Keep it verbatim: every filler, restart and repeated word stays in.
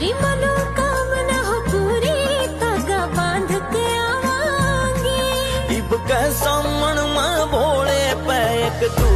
तेरी मनोकामना हो पूरी धागा बांध के आवांगी। इब के सामन में भोले पे एक तू